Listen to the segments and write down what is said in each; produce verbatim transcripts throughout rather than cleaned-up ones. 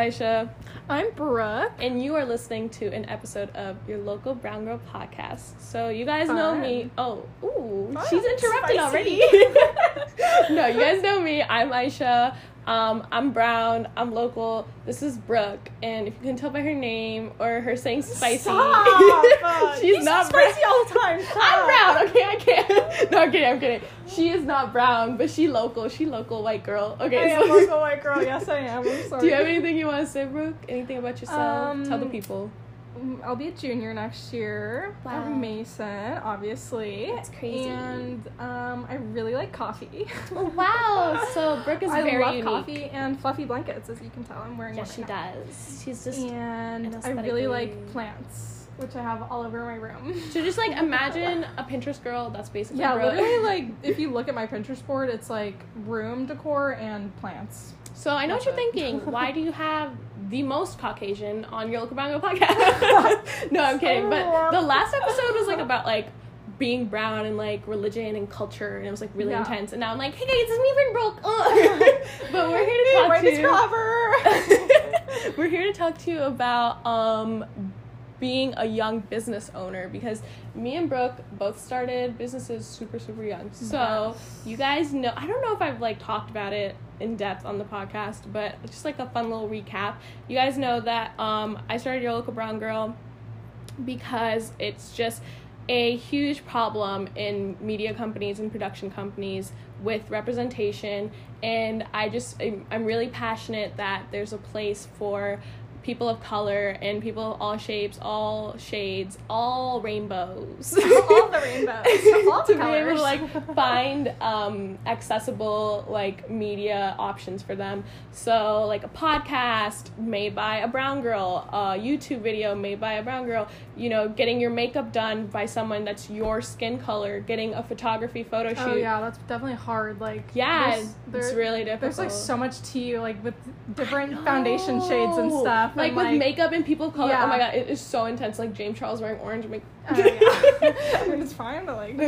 Aisha. I'm Brooke. And you are listening to an episode of your local Brown Girl podcast. So you guys Fun. know me. Oh, ooh, Fun. she's interrupting Spicy. already. No, you guys know me. I'm Aisha. Um, I'm brown. I'm local. This is Brooke, and if you can tell by her name or her saying spicy, Stop. she's you not spicy brown. all the time. Stop. I'm brown. Okay, I can't. No, I'm kidding. I'm kidding. She is not brown, but she local. She local white girl. Okay, I so am local white girl. Yes, I am. I'm sorry. do you have anything you want to say, Brooke? Anything about yourself? Um, Tell the people. I'll be a junior next year Wow. at Mason, obviously. That's crazy. And um, I really like coffee. Oh, wow. So Brooke is I very love unique. coffee and fluffy blankets, as you can tell. I'm wearing Yeah, one she right now. does. She's just. And I really like plants, which I have all over my room. So just like imagine a Pinterest girl. That's basically Yeah, Brooke. literally, like, if you look at my Pinterest board, it's like room decor and plants. So I know That's what you're it. thinking. Why do you have the most Caucasian on your local Brown Girl podcast? No, I'm kidding. But the last episode was like about like being brown and like religion and culture, and it was like really Yeah. intense. And now I'm like, hey guys, it's me, friend Brooke. Ugh. But we're here to talk Write to this you. cover. We're here to talk to you about um being a young business owner, because me and Brooke both started businesses super super young. So Yes. you guys know, I don't know if I've like talked about it in depth on the podcast, but just like a fun little recap. You guys know that um I started Your Local Brown Girl because it's just a huge problem in media companies and production companies with representation, and I just I'm, I'm really passionate that there's a place for people of color and people of all shapes, all shades, all rainbows. All the rainbows. All the to colors. be able to like find um, accessible like media options for them. So like a podcast made by a brown girl, a YouTube video made by a brown girl, you know, getting your makeup done by someone that's your skin color, getting a photography photo shoot. Oh yeah, that's definitely hard. Like Yeah, there's- it's there- really difficult. There's like so much tea, like with different I know. foundation shades and stuff. Like and, with like, makeup and people of color. Yeah. Oh my god, it is so intense. Like James Charles wearing orange makeup. Oh, yeah. I mean, it's fine, but like.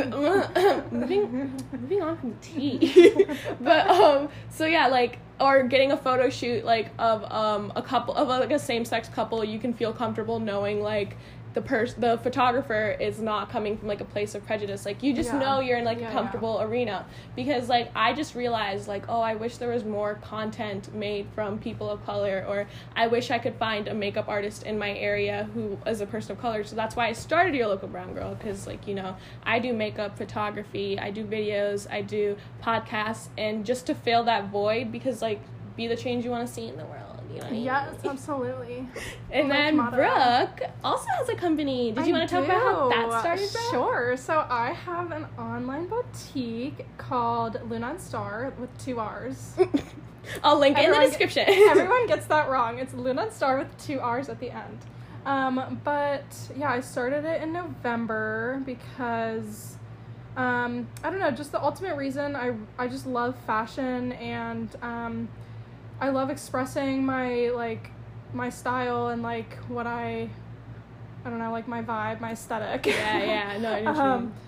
moving moving on from the tea. But um so yeah, like, or getting a photo shoot like of um a couple of like a same-sex couple, you can feel comfortable knowing like the person the photographer is not coming from like a place of prejudice. Like you just Yeah. know you're in like Yeah, a comfortable arena, because like I just realized like, oh, I wish there was more content made from people of color, or I wish I could find a makeup artist in my area who is a person of color. So that's why I started Your Local Brown Girl, because like, you know, I do makeup, photography, I do videos, I do podcasts, and just to fill that void, because like be the change you want to see in the world. You know what I mean? Yes, absolutely. And My then motto. Brooke also has a company. Did you I want to talk about how that do. started, Brooke? Sure. So I have an online boutique called Luna and Star with two R's. I'll link it in Everyone the get- description. Everyone gets that wrong. It's Luna and Star with two R's at the end. Um, but yeah, I started it in November because um, I don't know, just the ultimate reason I I just love fashion, and um, I love expressing my like my style and like what I I don't know, like my vibe, my aesthetic. Yeah, yeah, no, I know what you um, mean.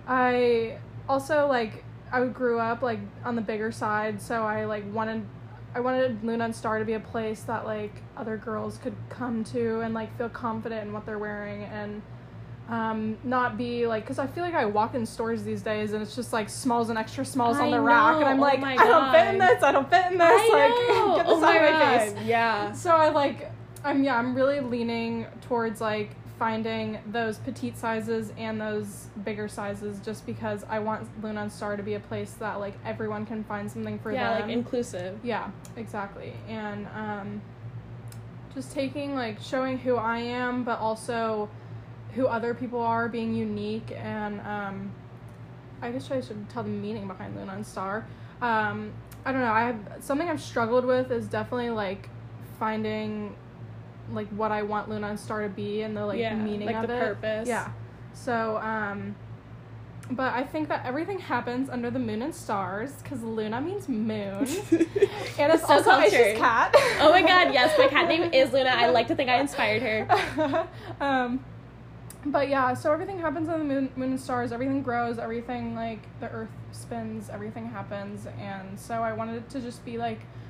I also like I grew up like on the bigger side, so I like wanted I wanted Luna and Star to be a place that like other girls could come to and like feel confident in what they're wearing, and um not be like, because I feel like I walk in stores these days and it's just like smalls and extra smalls on I the rack, and know. I'm Oh like, my I don't fit in God. this, I don't fit in this, I like know. get this Oh my out of my God. face. Yeah. So I like I'm yeah, I'm really leaning towards like finding those petite sizes and those bigger sizes, just because I want Luna and Star to be a place that like everyone can find something for Yeah, them. like inclusive. Yeah, exactly. And um just taking like showing who I am, but also who other people are, being unique. And um I guess I should tell the meaning behind Luna and Star. Um I don't know, I have something I've struggled with is definitely like finding like what I want Luna and Star to be, and the like Yeah, meaning like of the it. purpose. Yeah. So um but I think that everything happens under the moon and stars, because Luna means moon. And it's So also cultured. Aisha's cat. Oh my God, yes, my cat name is Luna. I like to think I inspired her. um, but yeah, so everything happens on the moon, moon and stars. Everything grows. Everything, like, the earth spins. Everything happens. And so I wanted it to just be, like,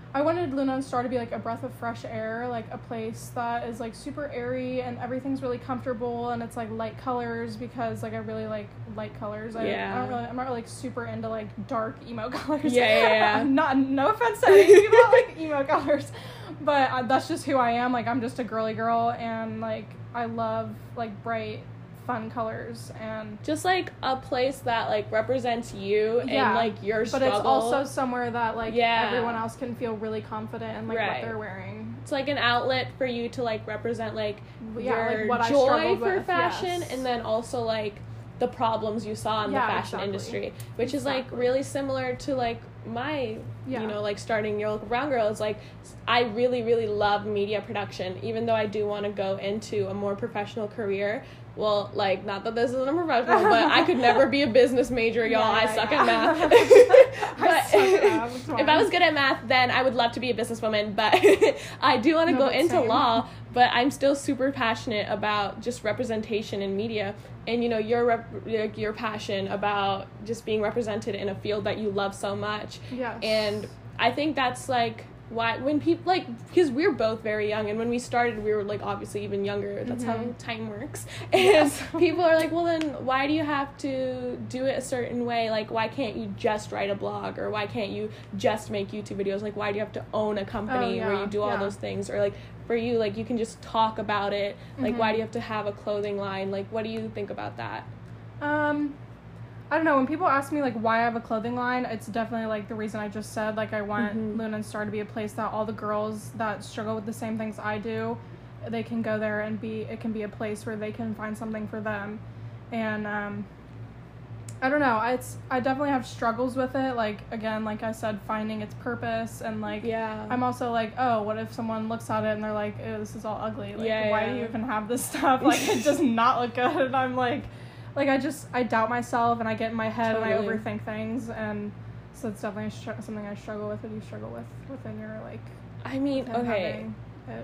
I wanted Luna and Star to be like a breath of fresh air, like a place that is like super airy and everything's really comfortable and it's like light colors because like I really like light colors. I, Yeah. I don't really, I'm not really like super into like dark emo colors. Yeah, yeah, yeah. not no offense to any people that like emo colors, but uh, that's just who I am. Like I'm just a girly girl and like I love like bright, fun colors and just like a place that like represents you yeah, and like your but struggle. it's also somewhere that like yeah. everyone else can feel really confident in like right. what they're wearing. It's like an outlet for you to like represent like yeah, your like what joy I for with, fashion yes. and then also like the problems you saw in yeah, the fashion exactly. industry, which exactly. is like really similar to like my yeah. you know like starting Your Local Brown Girl. Is like I really really love media production, even though I do want to go into a more professional career. Well, like, not that this isn't a professional, but I could never be a business major, y'all. Yeah, yeah, I suck yeah. at math. But I suck at math, it's fine. if I was good at math, then I would love to be a businesswoman. But I do want to No, go but into same. law, but I'm still super passionate about just representation in media. And, you know, your rep- like your passion about just being represented in a field that you love so much. Yes. And I think that's, like, why when people like because we're both very young and when we started we were like obviously even younger. That's mm-hmm. how time works. And yes. people are like, well then why do you have to do it a certain way? Like why can't you just write a blog, or why can't you just make YouTube videos? Like why do you have to own a company oh, yeah. where you do all yeah. those things? Or like for you, like you can just talk about it. Like mm-hmm. why do you have to have a clothing line? Like what do you think about that? Um I don't know, when people ask me, like, why I have a clothing line, it's definitely, like, the reason I just said. Like, I want mm-hmm. Luna and Star to be a place that all the girls that struggle with the same things I do, they can go there and be, it can be a place where they can find something for them. And, um, I don't know, it's, I definitely have struggles with it. Like, again, like I said, finding its purpose, and, like, yeah. I'm also like, oh, what if someone looks at it and they're like, ew, this is all ugly. Like, yeah, why yeah. do you even have this stuff? Like, it does not look good. And I'm like... Like, I just, I doubt myself, and I get in my head, totally. and I overthink things, and so it's definitely str- something I struggle with, and you struggle with within your, like... I mean, within okay. having it.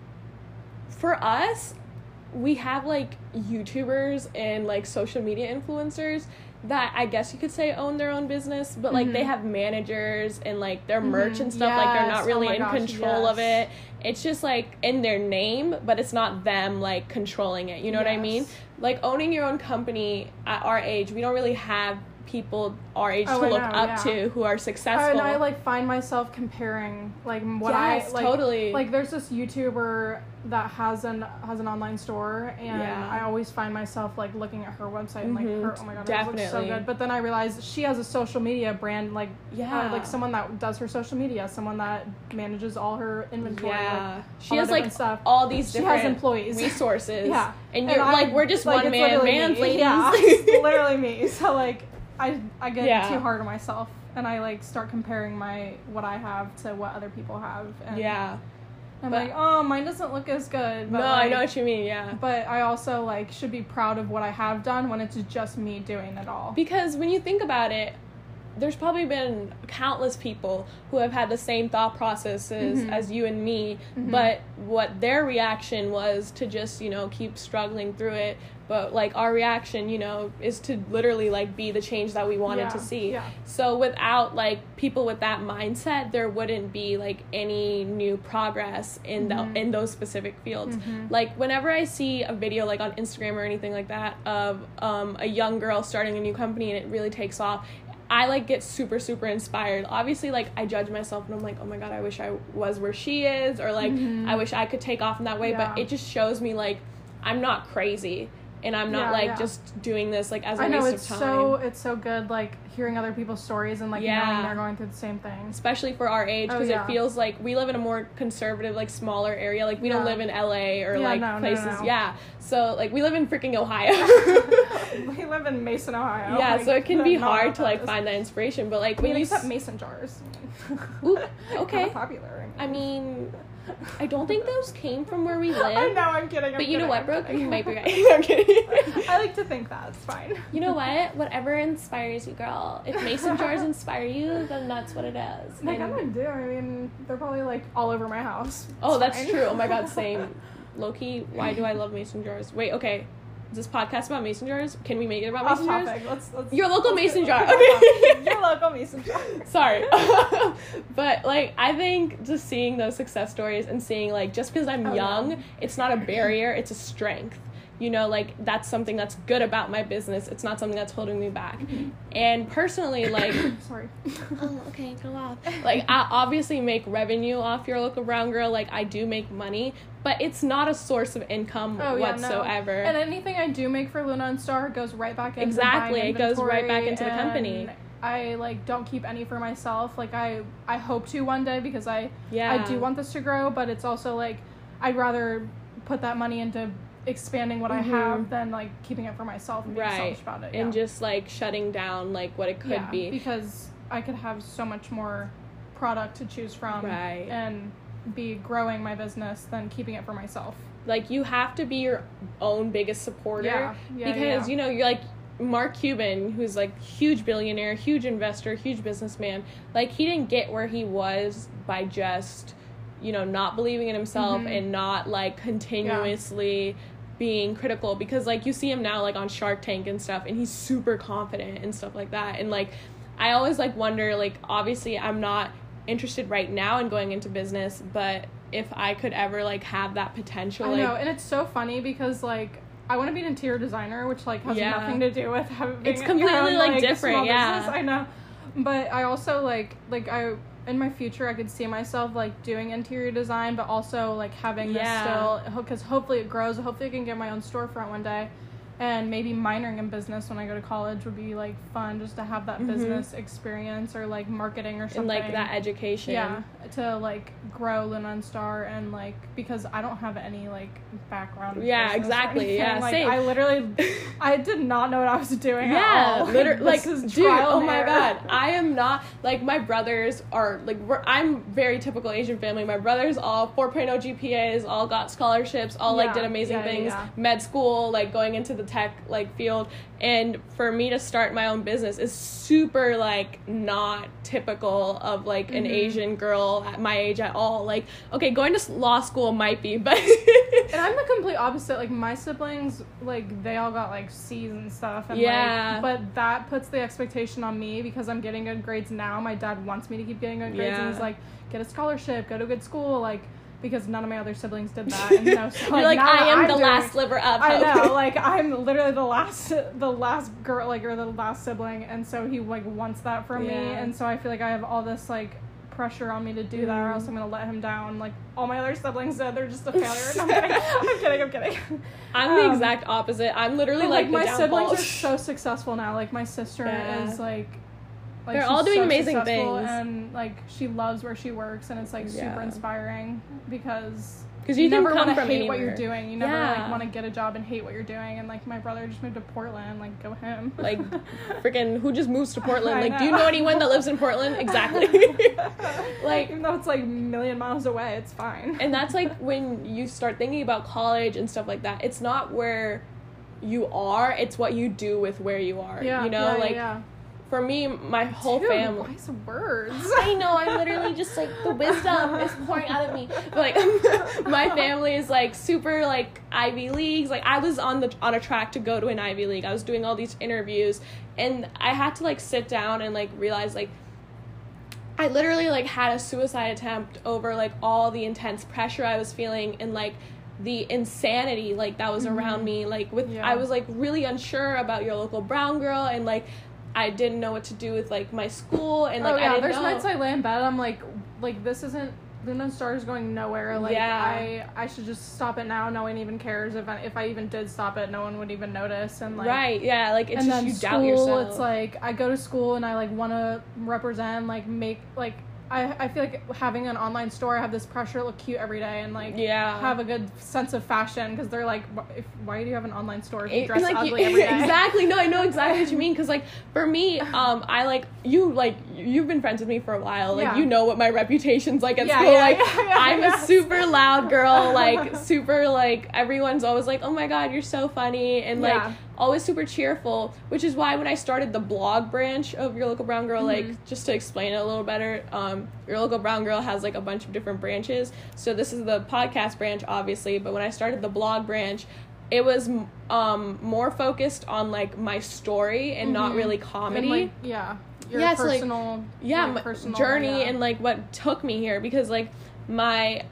For us, we have, like, YouTubers and, like, social media influencers that I guess you could say own their own business, but, like, mm-hmm. they have managers and, like, their mm-hmm. merch and stuff. Yes. Like, they're not really oh in gosh, control yes. of it. It's just, like, in their name, but it's not them, like, controlling it. You know yes. what I mean? Like, owning your own company at our age, we don't really have people our age oh, to I look know, up yeah. to who are successful. And I, like, find myself comparing, like, what yes, I... Like, totally. Like, there's this YouTuber that has an has an online store, and yeah. I always find myself, like, looking at her website and, like, mm-hmm. her, oh my god, Definitely. it looks so good. But then I realized she has a social media brand, like, yeah. uh, like, someone that does her social media, someone that manages all her inventory. Yeah. Like, she has, like, stuff. all these different she has employees. resources. yeah. And And you're, I- like, we're just like, one it's man literally bands, me. ladies. Yeah, it's literally me. So, like, I I get Yeah. too hard on myself, and I, like, start comparing my what I have to what other people have. And yeah. I'm But- like, oh, mine doesn't look as good. But, no, like, I know what you mean, yeah. But I also, like, should be proud of what I have done when it's just me doing it all. Because when you think about it, there's probably been countless people who have had the same thought processes mm-hmm. as you and me, mm-hmm. but what their reaction was to just, you know, keep struggling through it. But, like, our reaction, you know, is to literally, like, be the change that we wanted yeah. to see. Yeah. So without, like, people with that mindset, there wouldn't be, like, any new progress in mm-hmm. the in those specific fields. Mm-hmm. Like, whenever I see a video, like, on Instagram or anything like that of um, a young girl starting a new company and it really takes off, I, like, get super, super inspired. Obviously, like, I judge myself and I'm like, oh my god, I wish I was where she is, or, like, mm-hmm. I wish I could take off in that way, yeah. but it just shows me, like, I'm not crazy, and I'm not, yeah, like, yeah. just doing this, like, as a I know, waste it's of time. so, it's so good, like, hearing other people's stories and, like, Yeah. knowing they're going through the same thing. Especially for our age, Oh, because yeah. it feels like we live in a more conservative, like, smaller area. Like, we don't Yeah. live in L A or, Yeah, like, no, no, places. no. Yeah. So, like, we live in freaking Ohio. We live in Mason, Ohio. Yeah, like, so it can be not hard to, that like, is. find that inspiration. But, like, I when mean, you... except s- mason jars. Ooh, okay. Kind of popular. I mean, I don't think those came from where we live. I know, I'm kidding. I'm But you know kidding, what, I'm Brooke? kidding. You might be right. I'm kidding. I like to think that. It's fine. You know what? Whatever inspires you, girl. If mason jars inspire you, then that's what it is. They And- kind of do. I mean, they're probably, like, all over my house. oh, It's that's fine. true. Oh my god, same. Low-key, why do I love mason jars? Wait, okay. is this podcast about mason jars? Can we make it about Off mason jars? topic. Let's, let's, Your local let's mason do- jar. Okay. Your local mason jar. Sorry. But, like, I think just seeing those success stories and seeing, like, just because I'm Oh, young, yeah. it's not a barrier, it's a strength. You know, like, that's something that's good about my business. It's not something that's holding me back. And personally, like... Sorry. Oh, okay, go off. Like, I obviously make revenue off Your Local Brown Girl. Like, I do make money, but it's not a source of income Oh, yeah, whatsoever. no. And anything I do make for Luna and Star goes right back into Exactly, buying it goes right back inventory, into the company. and I, like, don't keep any for myself. Like, I, I hope to one day because I, Yeah. I do want this to grow, but it's also, like, I'd rather put that money into expanding what Mhm. I have than, like, keeping it for myself and being Right. selfish about it. And yeah. just, like, shutting down, like, what it could yeah, be. because I could have so much more product to choose from Right. and be growing my business than keeping it for myself. Like, you have to be your own biggest supporter. Yeah, yeah, because, yeah. you know, you're, like, Mark Cuban, who's, like, huge billionaire, huge investor, huge businessman, like, he didn't get where he was by just, you know, not believing in himself Mhm. and not, like, continuously being critical. Because, like, you see him now, like, on Shark Tank and stuff, and he's super confident and stuff like that. And, like, I always, like, wonder, like, obviously I'm not interested right now in going into business, but if I could ever, like, have that potential, I like... know, and it's so funny because, like, I want to be an interior designer, which, like, has Yeah. nothing to do with having It's your completely, own, like, different, small yeah. business. I know, but I also, like, like, I, in my future, I could see myself, like, doing interior design, but also, like, having Yeah. this still, because hopefully it grows, hopefully I can get my own storefront one day. And maybe minoring in business when I go to college would be, like, fun just to have that Mhm. business experience or, like, marketing or something. and, like, that education. Yeah, to, like, grow Luna and Star and, like, because I don't have any, like, background. in Yeah, business or exactly, anything. yeah, like, same. I literally, I did not know what I was doing Yeah, at all. literally, like, this is dude, trial oh and my error. god, I am not, like, my brothers are, like, we're, I'm very typical Asian family. My brothers all four point oh G P As, all got scholarships, all, like, Yeah, did amazing yeah, things, yeah. med school, like, going into the tech, like, field, and for me to start my own business is super, like, not typical of, like, an Mhm. Asian girl at my age at all. Like, okay, going to law school might be, but... And I'm the complete opposite. Like, my siblings, like, they all got, like, C's and stuff. And, Yeah. Like, but that puts the expectation on me because I'm getting good grades now. My dad wants me to keep getting good grades. Yeah. And he's like, get a scholarship, go to a good school. Like, because none of my other siblings did that. And, you know, so, You're like, now I am I'm the doing- last sliver of I hope. know, like, I'm literally the last, the last girl, like, or the last sibling, and so he, like, wants that from me, Yeah. and so I feel like I have all this, like, pressure on me to do that, or Mm. else I'm gonna let him down. Like, all my other siblings said they're just a failure. No, I'm kidding, I'm kidding, I'm kidding. I'm the Um, exact opposite. I'm literally But, like, like, the my downfall. siblings are so successful now. Like, my sister Yeah. is, like, like They're she's all doing so amazing successful, things. and, like, she loves where she works, and it's, like, super Yeah. inspiring, because... Because you, never can come want to from hate anywhere. what you're doing. You never Yeah. like want to get a job and hate what you're doing. And like my brother just moved to Portland. Like, go him. Like, freaking, who just moves to Portland? I Like, do you know. know anyone that lives in Portland? Exactly. Like, even though it's like a million miles away, it's fine. and that's like when you start thinking about college and stuff like that. It's not where you are; it's what you do with where you are. yeah, you know, yeah, like yeah. for me, my whole Dude, family. wise words. I know, I'm literally just like, the wisdom is pouring out of me. But like, my family is like super like Ivy Leagues. Like, I was on the on a track to go to an Ivy League. I was doing all these interviews, and I had to like sit down and like realize like, I literally like had a suicide attempt over like all the intense pressure I was feeling and like the insanity like that was Mhm. around me. Like with Yeah. I was like really unsure about Your Local Brown Girl, and like I didn't know what to do with like my school, and like oh yeah, I didn't there's know. nights I lay in bed. I'm like, like this isn't. Luna and Star is going nowhere. Like, Yeah. I I should just stop it now. No one even cares. If I, if I even did stop it, no one would even notice. And like, right, yeah, like it's and just then you school, doubt yourself. it's like I go to school and I like want to represent, like make like I I feel like having an online store, I have this pressure to look cute every day and like Yeah. have a good sense of fashion, because they're like, "Wh- if, why do you have an online store if you It- dress like, ugly you- every day? exactly. No, I know exactly what you mean. Because like for me, um, I like you. Like you've been friends with me for a while. Like Yeah. you know what my reputation's like at Yeah, school. yeah, like yeah, yeah, I'm yeah. a super loud girl. Like super like everyone's always like, oh my god, you're so funny, and like Yeah. always super cheerful. Which is why when I started the blog branch of Your Local Brown Girl, Mhm. like just to explain it a little better, um, Your Local Brown Girl has like a bunch of different branches. So this is the podcast branch, obviously. But when I started the blog branch, it was um more focused on like my story and mm-hmm. not really comedy. And, like, yeah. Your yeah, personal, like, yeah, like, my personal journey yeah. and like what took me here, because like my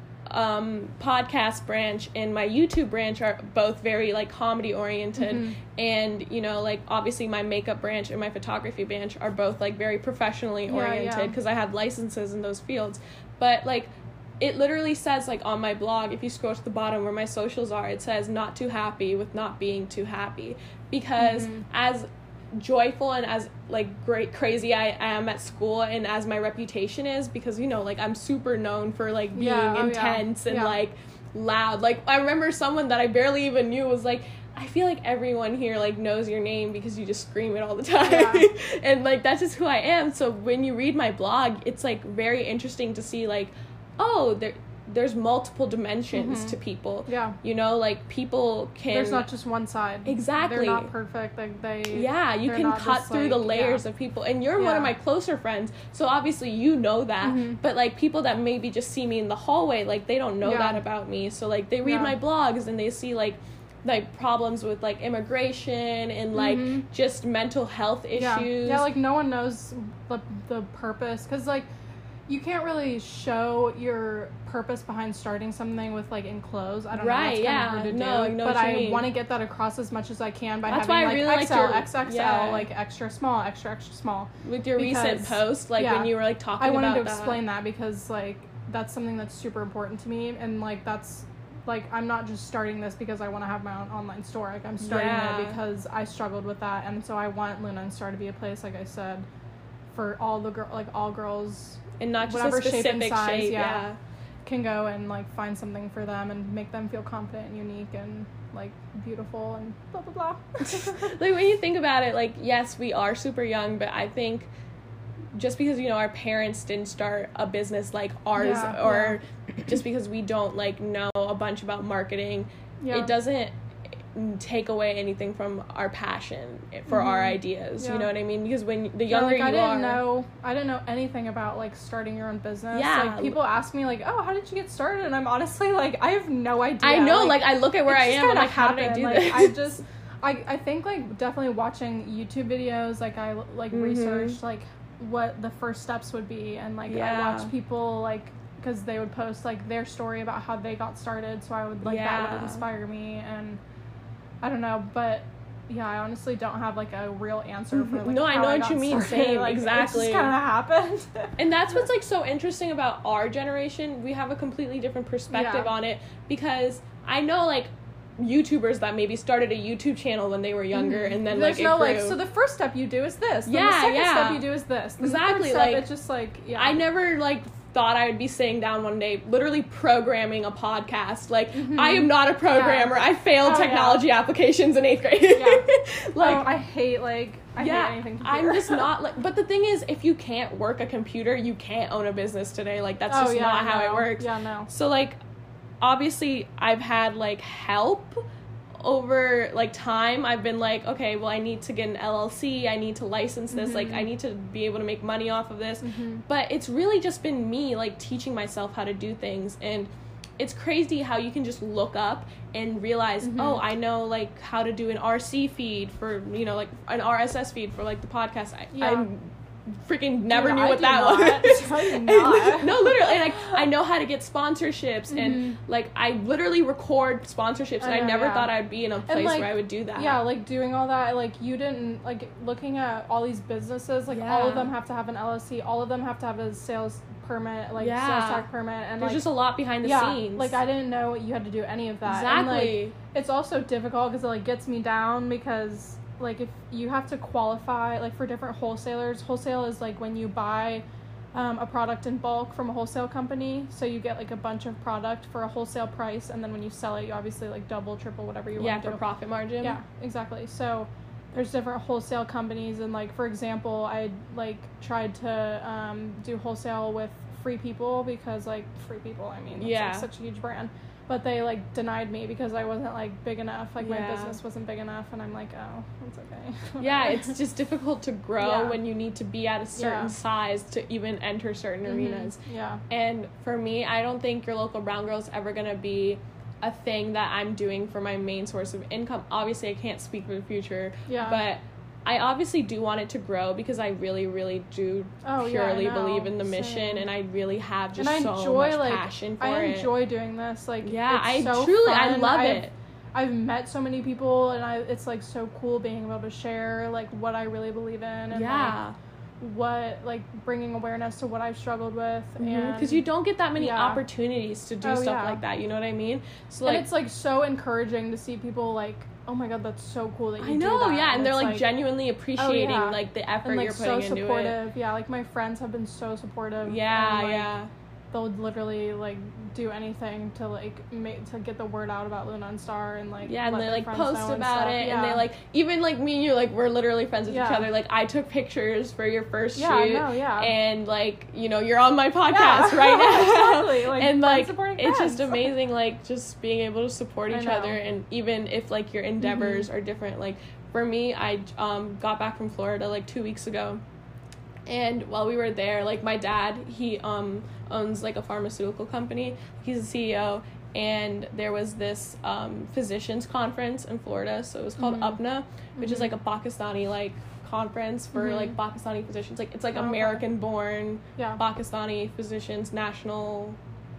um podcast branch and my YouTube branch are both very like comedy oriented, mm-hmm. and you know, like obviously my makeup branch and my photography branch are both like very professionally oriented because yeah, yeah. I have licenses in those fields. But like it literally says like on my blog, if you scroll to the bottom where my socials are, it says not too happy with not being too happy, because mm-hmm. as joyful and as like great crazy I am at school and as my reputation is, because you know like I'm super known for like being yeah, oh, intense yeah. and yeah. like loud. Like I remember someone that I barely even knew was like, I feel like everyone here like knows your name because you just scream it all the time. Yeah. And like that's just who I am. So when you read my blog, it's like very interesting to see like, oh, there there's multiple dimensions mm-hmm. to people. Yeah. You know, like people can... There's not just one side. Exactly. They're not perfect. Like they... Yeah, you can cut through like, the layers yeah. of people. And you're yeah. one of my closer friends, so obviously you know that. Mm-hmm. But like people that maybe just see me in the hallway, like they don't know yeah. that about me. So like they read yeah. my blogs and they see like like problems with like immigration and like mm-hmm. just mental health issues. Yeah, yeah, like no one knows the, the purpose. Because like you can't really show your purpose behind starting something with like in clothes. I don't right, know. It's yeah. kind of hard to no, do. no, but I want to get that across as much as I can by That's having why I like really X L, your, X X L, yeah. like extra small, extra extra small. With your because, recent post, like yeah, when you were like talking I wanted about to explain that. that because like that's something that's super important to me, and like that's like I'm not just starting this because I want to have my own online store. Like I'm starting yeah. it because I struggled with that, and so I want Luna and Star to be a place, like I said, for all the girl, like all girls. And not just whatever a specific shape and size, shape, yeah, yeah. can go and like find something for them and make them feel confident and unique and like beautiful and blah blah blah. Like when you think about it, like yes, we are super young, but I think just because you know our parents didn't start a business like ours, yeah, or yeah. just because we don't like know a bunch about marketing, yeah. it doesn't take away anything from our passion for mm-hmm. our ideas. Yeah. You know what I mean? Because when the younger yeah, like, you I didn't are, know I didn't know anything about like starting your own business. Yeah, like people ask me like, oh, how did you get started? And I'm honestly like, I have no idea. I know, like, like I look at where I am, and like how did I do like, this? I just, I I think like definitely watching YouTube videos. Like I like mm-hmm. researched like what the first steps would be, and like yeah. I watched people like. Because they would post like their story about how they got started, so I would like yeah. that would inspire me, and I don't know, but yeah, I honestly don't have like a real answer for like no, how I know I what you mean. Started. Same, like, exactly. It just kind of happened. And that's what's like so interesting about our generation. We have a completely different perspective yeah. on it, because I know like YouTubers that maybe started a YouTube channel when they were younger, mm-hmm. and then there's like no it grew. like so the first step you do is this. Then yeah, the second yeah. step you do is this. Then exactly. The third step, like it's just like yeah. I never like. thought I would be sitting down one day literally programming a podcast. Like mm-hmm. I am not a programmer. Yeah. I failed oh, technology yeah. applications in eighth grade. Yeah. Like oh, I hate like I yeah, hate anything computer. I'm just not like but the thing is, if you can't work a computer, you can't own a business today. Like that's oh, just yeah, not no. how it works. Yeah, no. So like obviously I've had like help over like time. I've been like, okay, well I need to get an L L C, I need to license this, mm-hmm. like I need to be able to make money off of this, mm-hmm. but it's really just been me like teaching myself how to do things. And it's crazy how you can just look up and realize mm-hmm. oh, I know like how to do an R C feed for, you know, like an R S S feed for like the podcast. I, yeah. I'm freaking never Dude, knew what that not. was. I do not. No, literally, like I know how to get sponsorships, mm-hmm. and like I literally record sponsorships, and I, know, I never yeah. thought I'd be in a place like, where I would do that. Yeah, like doing all that, like you didn't like looking at all these businesses, like yeah. all of them have to have an L L C, all of them have to have a sales permit, like yeah. sales tax permit, and there's like, just a lot behind the yeah, scenes. Like I didn't know you had to do any of that. Exactly. And, like, it's also difficult because it like gets me down because. Like, if you have to qualify, like, for different wholesalers, wholesale is, like, when you buy um, a product in bulk from a wholesale company, so you get, like, a bunch of product for a wholesale price, and then when you sell it, you obviously, like, double, triple, whatever you yeah, want to do. Yeah, for profit margin. Yeah, exactly. So, there's different wholesale companies, and, like, for example, I, like, tried to um, do wholesale with Free People, because, like, Free People, I mean, it's, yeah. like, such a huge brand. But they, like, denied me because I wasn't, like, big enough. Like, yeah. my business wasn't big enough. And I'm like, oh, it's okay. Yeah, it's just difficult to grow yeah. when you need to be at a certain yeah. size to even enter certain mm-hmm. arenas. Yeah. And for me, I don't think Your Local Brown Girl is ever going to be a thing that I'm doing for my main source of income. Obviously, I can't speak for the future, Yeah. but I obviously do want it to grow because I really, really do Oh, yeah, I purely know. believe in the mission, Same. and I really have just and I so enjoy, much like, passion for I it. enjoy doing this. Like, Yeah, it's I so truly, I fun. love I've, it. I've met so many people, and I it's like so cool being able to share like what I really believe in, and Yeah. like, what like bringing awareness to what I've struggled with, and Because you don't get that many yeah. opportunities to do Oh, stuff yeah. like that. You know what I mean? So and like, it's like so encouraging to see people like, oh my god, that's so cool that you I know, do that. yeah, and they're it's, like, genuinely appreciating yeah. like the effort and like you're so putting into it. supportive. Yeah, like my friends have been so supportive. Yeah, and, like, yeah. they'll literally like do anything to like make to get the word out about Luna and Star, and like Yeah, and let they their like friends post know and about stuff. it, yeah. and they like even like me and you like we're literally friends with each Yeah. other. Like I took pictures for your first yeah, shoot, no, yeah, and like you know you're on my podcast Yeah. right now. Exactly, like, and friends like supporting it's just friends. amazing, like just being able to support I each know. other, and even if like your endeavors Mm-hmm. are different. Like for me, I um got back from Florida like two weeks ago. And while we were there, like my dad, he um owns like a pharmaceutical company. He's a C E O, and there was this um physicians conference in Florida. So it was called Mhm. UPNA, which is Mhm. like a Pakistani like conference for Mhm. like Pakistani physicians. Like it's like Oh, okay. American born yeah. Pakistani physicians national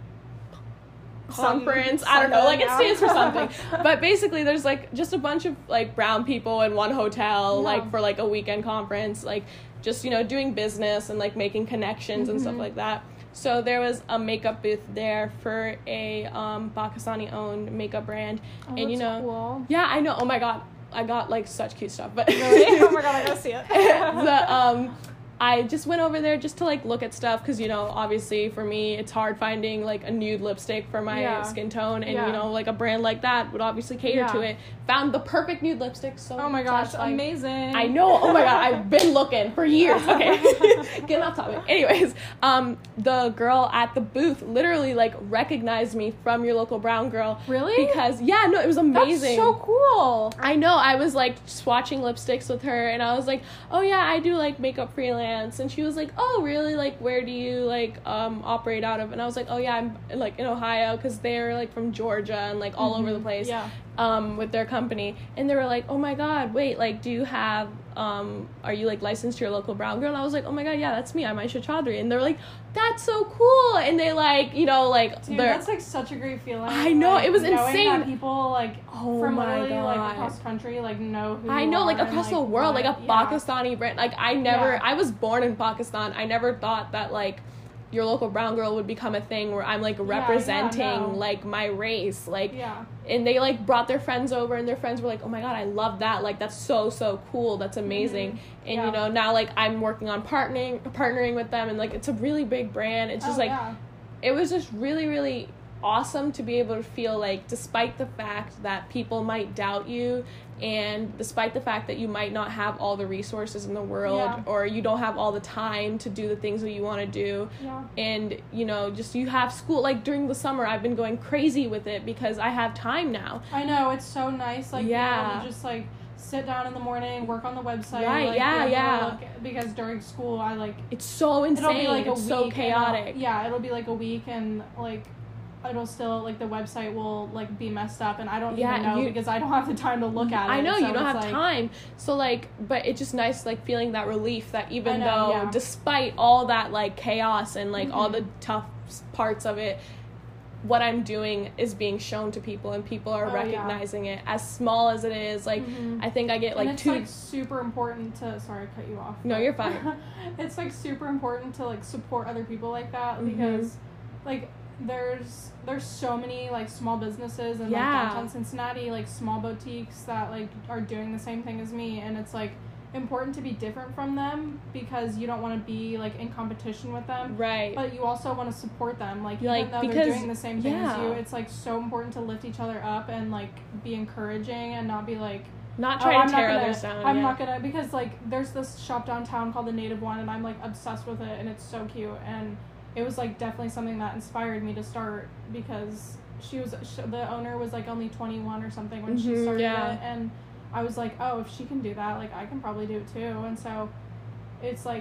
Some- conference. I don't know, like it something, stands for yeah. something. But basically there's like just a bunch of like brown people in one hotel, Yeah. like for like a weekend conference, like just, you know, doing business and like making connections and stuff Mhm. like that. So there was a makeup booth there for a um Pakistani owned makeup brand. Oh, and you that's know cool. Yeah, I know. Oh my god. I got like such cute stuff. But Really? Oh my god, I gotta see it. the um I just went over there just to like look at stuff because, you know, obviously for me it's hard finding like a nude lipstick for my Yeah. skin tone, and Yeah. you know, like a brand like that would obviously cater to Yeah. it. Found the perfect nude lipstick. So Oh my gosh, satisfying. amazing. I know. Oh my god, I've been looking for years. Okay, getting off topic. Anyways, um, the girl at the booth literally like recognized me from Your Local Brown Girl. Really? Because yeah, no, it was amazing. That's so cool. I know. I was like swatching lipsticks with her, and I was like, "Oh yeah, I do like makeup freelance." And she was like, "Oh really? Like where do you like um operate out of?" And I was like, "Oh yeah, I'm like in Ohio," because they're like from Georgia and like all over the place. Yeah. Um, with their company, and they were like, "Oh my god, wait, like, do you have um, are you like licensed to Your Local Brown Girl?" And I was like, "Oh my god, yeah, that's me. I'm Aisha Chaudhry." And they're like, "That's so cool!" And they like, you know, like, Dude, they're that's like such a great feeling. I know, like, it was knowing insane. That people like Oh from my literally like God. across the country like know who I you know, are like and, across like, the world, what- like a yeah. Pakistani brand. Like I never, Yeah. I was born in Pakistan. I never thought that like Your Local Brown Girl would become a thing where I'm like Yeah, yeah, representing no. like my race, like, Yeah. and they like brought their friends over, and their friends were like, "Oh my god, I love that! Like that's so so cool. That's amazing." Mhm. And Yeah. you know, now like I'm working on partnering partnering with them, and like it's a really big brand. It's just Oh, like yeah. it was just really really awesome to be able to feel like, despite the fact that people might doubt you, and despite the fact that you might not have all the resources in the world, Yeah. or you don't have all the time to do the things that you want to do, Yeah. and you know, just you have school. Like during the summer I've been going crazy with it because I have time now. I know, it's so nice, like, Yeah. being able to just, like, sit down in the morning, work on the website. Right, like, yeah, be able to yeah. look- because during school, I, like, It's so insane. it'll be, like, a it's week. so and chaotic. I'll- yeah, it'll be, like, a week, and, like, it'll still, like, the website will, like, be messed up, and I don't Yeah, even know you- because I don't have the time to look at it. I know, so you don't it's, have like, time. So like, but it's just nice like feeling that relief that even I know, though yeah. despite all that like chaos and like all Mhm. the tough s- parts of it, what I'm doing is being shown to people, and people are Oh, yeah. recognizing it, as small as it is. Like Mhm. I think I get like and it's two like super important to sorry I cut you off. No, but- you're fine. It's like super important to like support other people like that Mhm. because like there's there's so many like small businesses in Yeah. like downtown Cincinnati, like small boutiques that like are doing the same thing as me, and it's like important to be different from them because you don't want to be like in competition with them. right. But you also want to support them, like Like, even though because- they're doing the same thing as yeah. you. It's like so important to lift each other up and like be encouraging and not be like, Not oh, try I'm to not tear gonna, others down. I'm yeah. not gonna because like there's this shop downtown called the Native One, and I'm like obsessed with it, and it's so cute, and it was like definitely something that inspired me to start because she was sh- the owner was like only twenty-one or something when she Mhm, started yeah. it, and I was like, oh, if she can do that, like I can probably do it too. And so it's like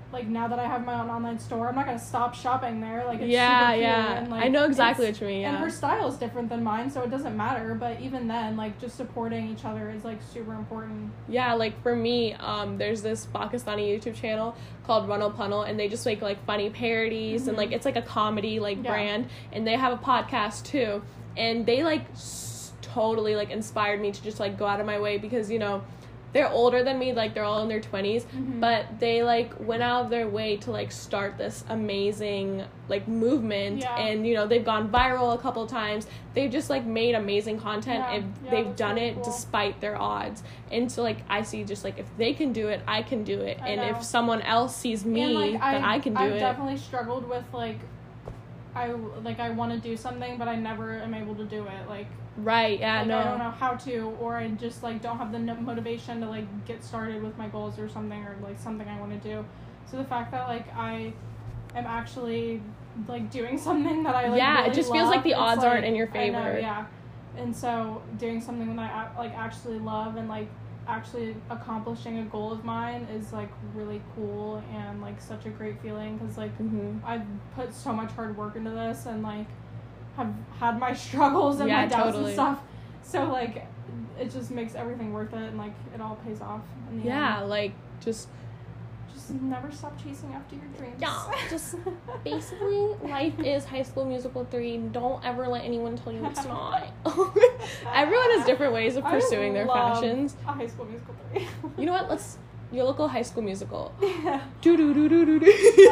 like now that I have my own online store, I'm not gonna stop shopping there. Like it's yeah, super cute yeah. and like I know exactly what you mean. Yeah. And her style is different than mine, so it doesn't matter. But even then, like just supporting each other is like super important. Yeah, like for me, um, there's this Pakistani YouTube channel called Runnel Punnel, and they just make like funny parodies mm-hmm. and like it's like a comedy like yeah. brand, and they have a podcast too, and they like s- totally like inspired me to just like go out of my way because you know. They're older than me, like they're all in their twenties, mm-hmm. but they like went out of their way to like start this amazing like movement yeah. and you know they've gone viral a couple times. They've just like made amazing content yeah. and yeah, they've done really it cool. Despite their odds. And so like I see just like if they can do it, I can do it. I and know. If someone else sees me, and, like, then I, I can do I've it. I've definitely struggled with like I like I want to do something but I never am able to do it. Like Right, yeah, like, no. I don't know how to, or I just, like, don't have the motivation to, like, get started with my goals or something, or, like, something I want to do. So the fact that, like, I am actually, like, doing something that I, like, yeah, really it just love, feels like the odds like, aren't in your favor. I know, yeah. And so doing something that I, like, actually love and, like, actually accomplishing a goal of mine is, like, really cool and, like, such a great feeling because, like, mm-hmm. I've put so much hard work into this and, like, have had my struggles and yeah, my doubts totally. and stuff. So, like, it just makes everything worth it and, like, it all pays off in the yeah, end. like, just... Just never stop chasing after your dreams. Yeah, just basically, life is High School Musical three. Don't ever let anyone tell you it's not. Everyone has different ways of pursuing their passions. A High School Musical three. You know what? Let's... Your local High School Musical. Yeah. Do do do do do do.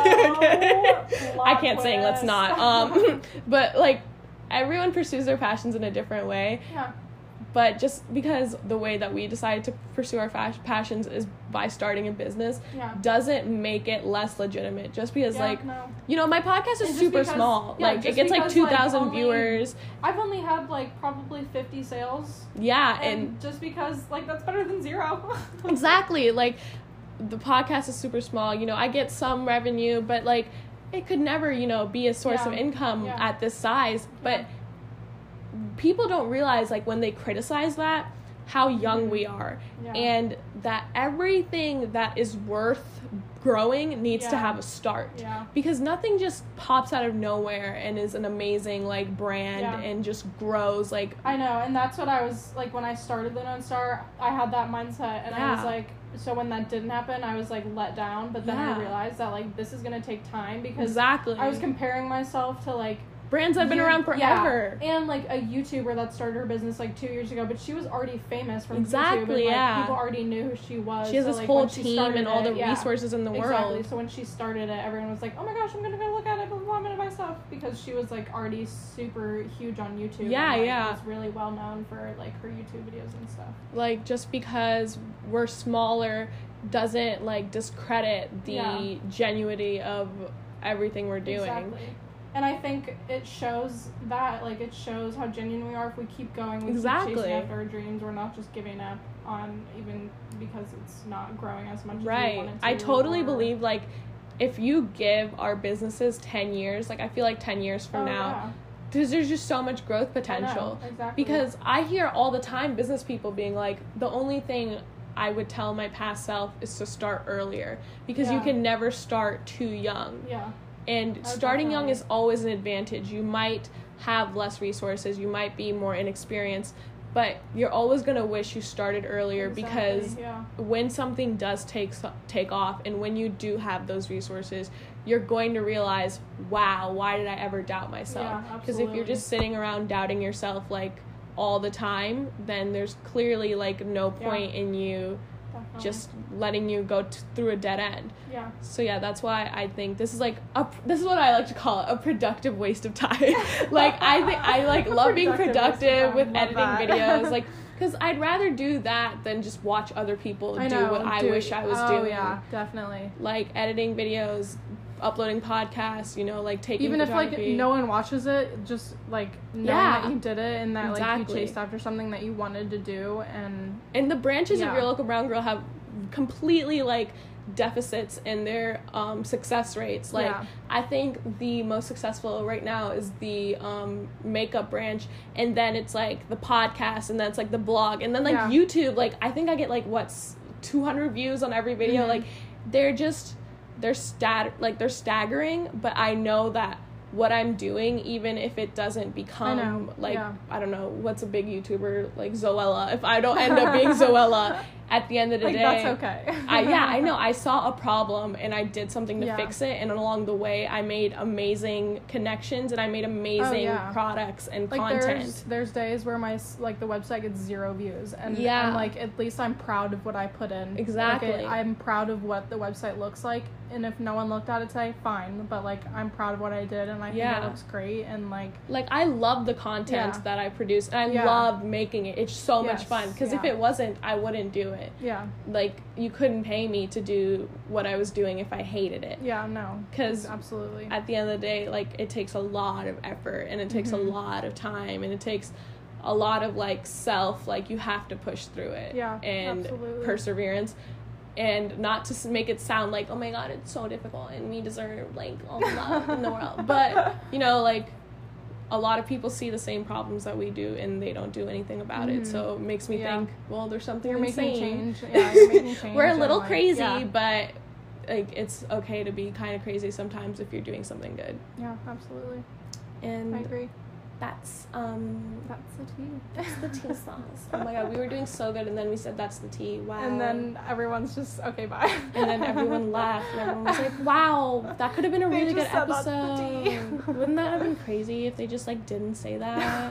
Oh, I can't sing. Let's not. Um, but like, everyone pursues their passions in a different way. Yeah. But just because the way that we decide to pursue our fas- passions is by starting a business, yeah. doesn't make it less legitimate. Just because, yeah, like, no. you know, my podcast is super because, small. Yeah, like, it gets like two thousand like, viewers. I've only had like probably fifty sales. Yeah, and, and just because like that's better than zero. Exactly. Like, the podcast is super small. You know, I get some revenue, but like, it could never, you know, be a source yeah. of income yeah. at this size. But yeah. people don't realize, like, when they criticize that, how young mm-hmm. we are. Yeah. And that everything that is worth growing needs yeah. to have a start. Yeah. Because nothing just pops out of nowhere and is an amazing, like, brand yeah. and just grows, like... I know, and that's what I was, like, when I started the Luna and Star, I had that mindset, and yeah. I was, like... So when that didn't happen, I was, like, let down, but then yeah. I realized that, like, this is going to take time, because... Exactly. I was comparing myself to, like... Brands that have been around forever. Yeah, and, like, a YouTuber that started her business, like, two years ago, but she was already famous from exactly, YouTube. And, like, yeah. people already knew who she was. She has so, this like, whole team and all it, the yeah, resources in the exactly. world. Exactly, so when she started it, everyone was like, oh my gosh, I'm gonna go look at it, blah, blah, blah, I'm gonna buy stuff. Because she was, like, already super huge on YouTube. Yeah, and, like, yeah. was really well known for, like, her YouTube videos and stuff. Like, just because we're smaller doesn't, like, discredit the yeah. genuinity of everything we're doing. Exactly. And I think it shows that, like, it shows how genuine we are if we keep going, we exactly. keep chasing after our dreams, we're not just giving up on, even because it's not growing as much as right. we want it to. I totally or... believe, like, if you give our businesses ten years, like, I feel like ten years from oh, now, yeah. because there's just so much growth potential. I know, exactly. Because I hear all the time business people being like, the only thing I would tell my past self is to start earlier, because yeah. you can never start too young. Yeah. And oh, starting definitely. young is always an advantage. You might have less resources, you might be more inexperienced, but you're always going to wish you started earlier exactly, because yeah. when something does take take off and when you do have those resources, you're going to realize, wow, why did I ever doubt myself? Because yeah, if you're just sitting around doubting yourself, like, all the time, then there's clearly, like, no point yeah. in you Definitely. Just letting you go t- through a dead end. Yeah. So yeah, that's why I think this is like a this is what I like to call it, a productive waste of time. Like, I think I like love being productive with love editing that. videos, like, because I'd rather do that than just watch other people I do know, what I do, wish I was oh, doing. yeah, definitely. Like editing videos, uploading podcasts, you know, like taking even if like no one watches it, just like knowing yeah, that you did it and that exactly. like you chased after something that you wanted to do. And and the branches yeah. of Your Local Brown Girl have completely like deficits in their um success rates. Like yeah. I think the most successful right now is the um makeup branch, and then it's like the podcast, and then it's like the blog, and then like yeah. YouTube. Like I think I get like what's two hundred views on every video. Mm-hmm. Like they're just they're stat like they're staggering, but I know that what I'm doing, even if it doesn't become, I know. like, yeah. I don't know, what's a big YouTuber, like Zoella, if I don't end up being Zoella, at the end of the like, day, that's okay. I, yeah, I know, I saw a problem, and I did something to yeah. fix it, and along the way, I made amazing connections, and I made amazing oh, yeah. products and like, content. There's, there's days where my, like, the website gets zero views, and yeah. I'm like, at least I'm proud of what I put in. Exactly. Like, it, I'm proud of what the website looks like, and if no one looked at it today, fine, but, like, I'm proud of what I did, and I yeah. think it looks great, and, like... Like, I love the content yeah. that I produce, and I yeah. love making it. It's so yes. much fun, because yeah. if it wasn't, I wouldn't do it. Yeah. Like, you couldn't pay me to do what I was doing if I hated it. Yeah, no. Because absolutely. At the end of the day, like, it takes a lot of effort, and it takes mm-hmm. a lot of time, and it takes a lot of, like, self, like, you have to push through it. Yeah, and absolutely. Perseverance. And not to make it sound like, oh my god, it's so difficult, and we deserve, like, all the love in the world. But, you know, like, a lot of people see the same problems that we do, and they don't do anything about mm-hmm. it. So it makes me yeah. think, well, there's something You're insane. making change. Yeah, you're making change. We're a little like, crazy, yeah. but, like, it's okay to be kind of crazy sometimes if you're doing something good. Yeah, absolutely. And I agree. That's, um... That's the tea. That's the tea sauce. Oh my god, we were doing so good, and then we said, that's the tea. Wow. And then everyone's just, okay, bye. And then everyone laughed, and everyone was like, wow, that could have been a They really good just said that's the episode. tea. Wouldn't that have been crazy if they just, like, didn't say that?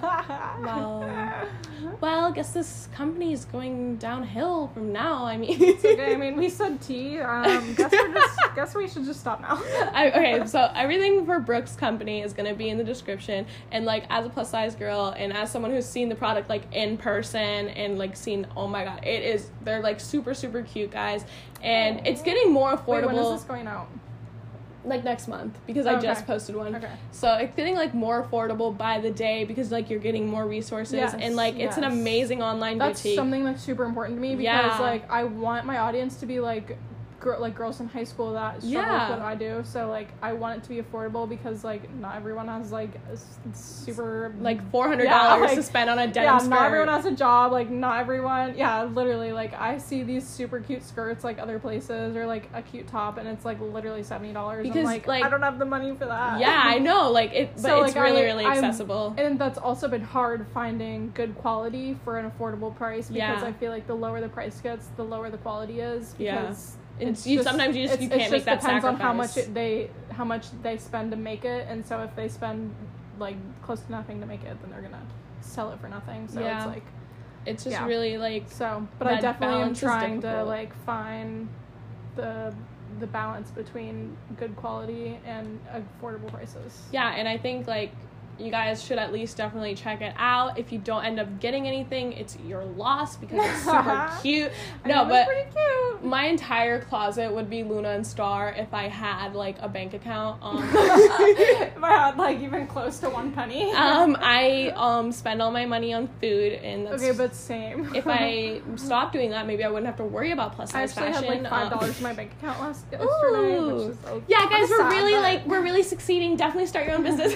Well, well, I guess this company is going downhill from now. I mean... It's okay, I mean, we said tea. Um, guess, we're just, guess we should just stop now. I, okay, so everything for Brooke's company is going to be in the description, and, like, as a plus size girl and as someone who's seen the product, like, in person and, like, seen, oh my god, it is, they're, like, super super cute, guys, and it's getting more affordable. Wait, when is this going out? Like, next month, because okay. I just posted one. Okay. So it's getting, like, more affordable by the day, because, like, you're getting more resources, yes, and, like, it's yes. an amazing online that's boutique. something that's super important to me, because Yeah. like, I want my audience to be like gr- like girls in high school that struggle Yeah. with what I do, so like, I want it to be affordable, because like, not everyone has like a s- super like four hundred dollars yeah, like, to spend on a denim yeah skirt. not everyone has a job, like, not everyone yeah literally, like, I see these super cute skirts like other places, or like a cute top, and it's like literally seventy dollars. Because, I'm like, like, I don't have the money for that. Yeah, I know, like, it, but So, it's like, really I- really I'm- accessible. And that's also been hard finding good quality for an affordable price, because Yeah. I feel like the lower the price gets, the lower the quality is, Yeah. because It's, you sometimes you just you it's- can't it make just that depends sacrifice. on how much it, they how much they spend to make it, and so if they spend like close to nothing to make it, then they're gonna sell it for nothing. So Yeah. it's like It's just yeah. really like so, but I that definitely am balance is trying to difficult. like find the the balance between good quality and affordable prices. yeah, and I think like you guys should at least definitely check it out. If you don't end up getting anything, it's your loss, because it's super cute. I No, know, but it's pretty cute. my entire closet would be Luna and Star if I had like a bank account. Um, If I had like even close to one penny. um I um spend all my money on food, and that's, Okay, but same. if I stopped doing that, maybe I wouldn't have to worry about plus I size actually fashion. had like five dollars Um, in my bank account last yesterday, Ooh. which is so Yeah, guys, we're sad, really but- like we're really succeeding. Definitely start your own business.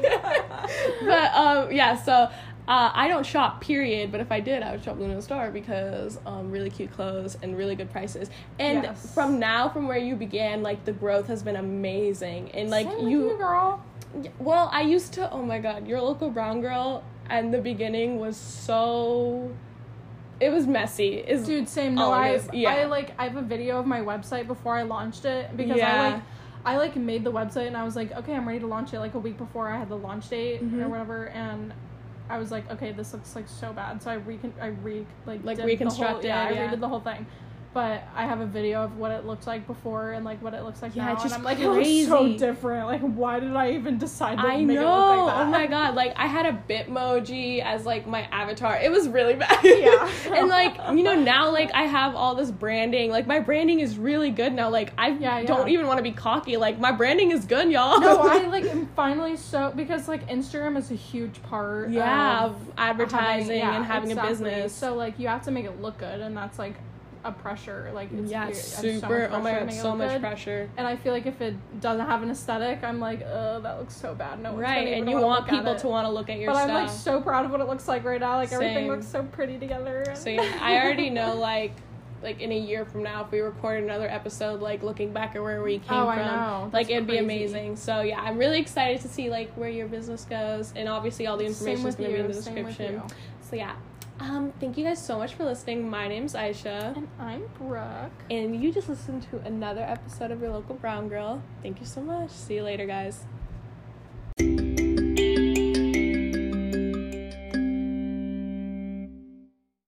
But um, yeah, so uh, I don't shop, period. But if I did, I would shop Luna and Star, because um, really cute clothes and really good prices. And Yes. from now, from where you began, like the growth has been amazing. And like Same with you, you, girl. well, I used to. Oh my God, your local brown girl. And the beginning was so. It was messy. Is Dude, same. No, all it I, is. Yeah. I like I have a video of my website before I launched it, because Yeah. I like I like made the website and I was like, okay, I'm ready to launch it like a week before I had the launch date Mhm. or whatever, and I was like, okay, this looks like so bad, so I recon I re like Like did reconstructed, the whole, yeah, yeah. I redid the whole thing. But I have a video of what it looked like before and like what it looks like Yeah, now, it's just and I'm like, crazy. it looks so different. Like, why did I even decide to I make know. it look like that? Oh my God. Like, I had a Bitmoji as like my avatar. It was really bad. Yeah. And like, you know, now like I have all this branding. Like, my branding is really good now. Like, I Yeah, yeah. don't even want to be cocky. Like, my branding is good, y'all. No, I like am finally so, because like Instagram is a huge part. yeah, of of advertising having- yeah, and having exactly. a business. So like you have to make it look good, and that's like a pressure. Like it's, yeah, you- it's it's so much super. Oh my pressure to God, make it so look much good. pressure. And I feel like if it doesn't have an aesthetic, I'm like, oh, that looks so bad. No one's Right, gonna and even you wanna want look at people it. to want to look at your But stuff. I'm like so proud of what it looks like right now. Like everything Same. looks so pretty together. So yeah, I already know like like in a year from now, if we record another episode, like looking back at where we came Oh, from, I know. like That's it'd crazy. be amazing. So yeah, I'm really excited to see like where your business goes, and obviously all the information is going to be in the Same with description. you. So yeah, um, thank you guys so much for listening. My name's Aisha, And I'm Brooke. and you just listened to another episode of Your Local Brown Girl. Thank you so much. See you later, guys.